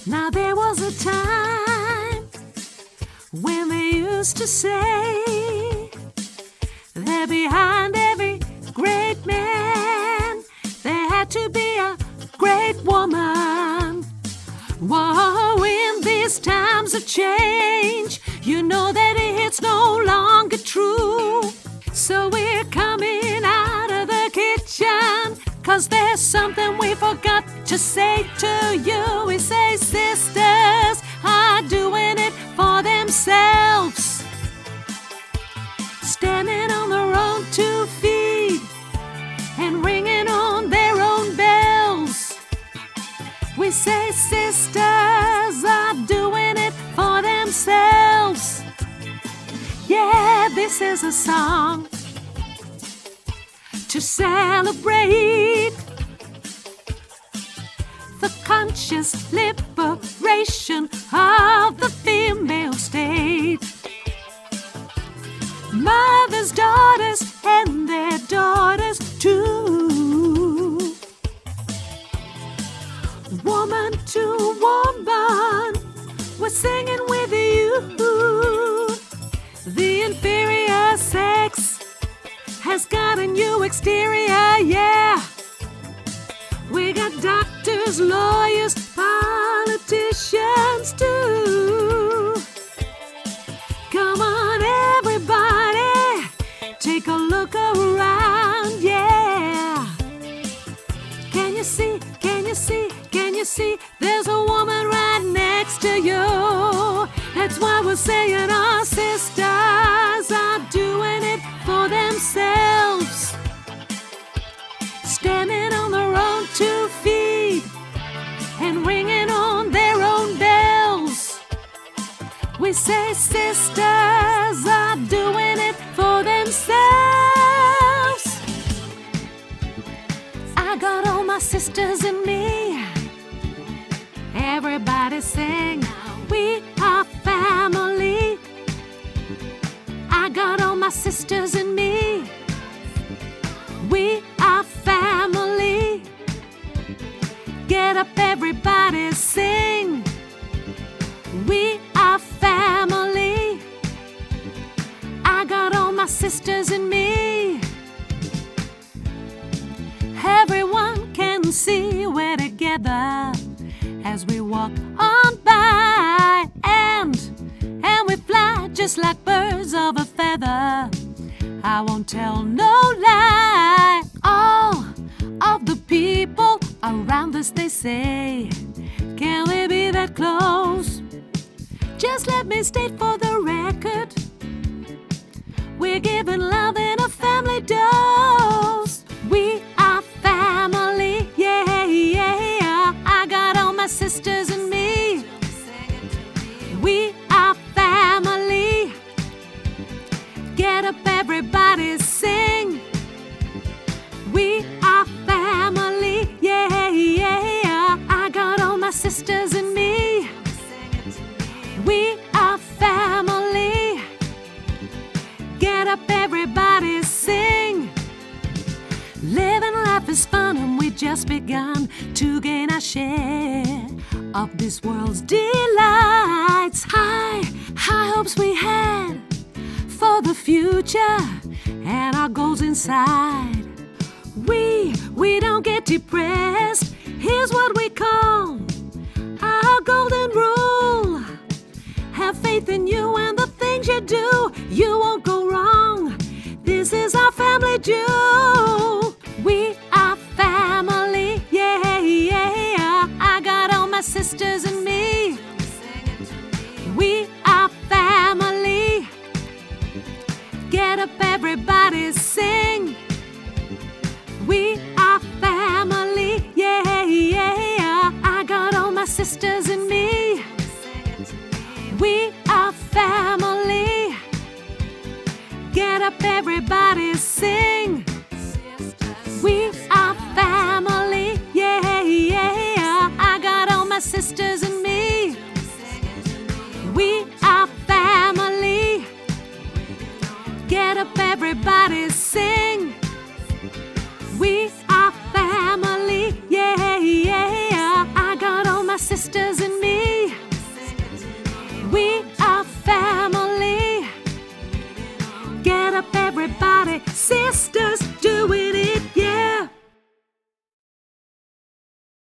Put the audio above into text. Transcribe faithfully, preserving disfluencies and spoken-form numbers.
Now there was a time when they used to say that behind every great man there had to be a great woman. Whoa, in these times of change, you know that it's no longer true. So we're coming out of the kitchen, 'cause there's something we forgot to say to you. We say sisters are doing it for themselves, standing on their own two feet and ringing on their own bells. We say sisters are doing it for themselves. Yeah, this is a song to celebrate the conscious liberation of the female state. Mothers, daughters, and their daughters too. Woman to woman, we're singing with you. The inferior sex has got a new exterior, yeah. We got doctors, lawyers, politicians too. Come on, everybody, take a look around, yeah. Can you see, can you see, can you see? There's a woman right next to you. That's why we're saying our sisters are doing it for themselves, standing on their own two feet and ringing on their own bells. We say sisters are doing it for themselves. I got all my sisters in me. Everybody sing, we are family. I got all my sisters in me. We are family. Get up, everybody, sing. We are family. I got all my sisters in me. Everyone can see we're together as we walk on by, and and we fly just like birds of a feather. I won't tell no lie. All of the people around us, they say, can we be that close? Just let me state for the record, we're giving love in a family dose. We are family, yeah, yeah. I got all my sisters in me. We are family. Get up, everybody, sing. We are family, yeah, yeah. I got all my sisters in me. We are family. Get up, everybody, sing. Living life is fun and we just begun to gain our share of this world's delights. High, high hopes we had for the future and our goals inside. We, we don't get depressed. Here's what we call our golden rule. Have faith in you and the things you do. You won't go wrong. This is our family jewel. We are family, yeah, yeah. I got all my sisters in me. We are family. Get up, everybody, sing. We are family, yeah, yeah. I got all my sisters in me. We are family. Get up, everybody, sing. We are family, yeah, yeah. I got all my sisters in me. We are family. Get up, everybody, sing. We are family, yeah, yeah. I got all my sisters in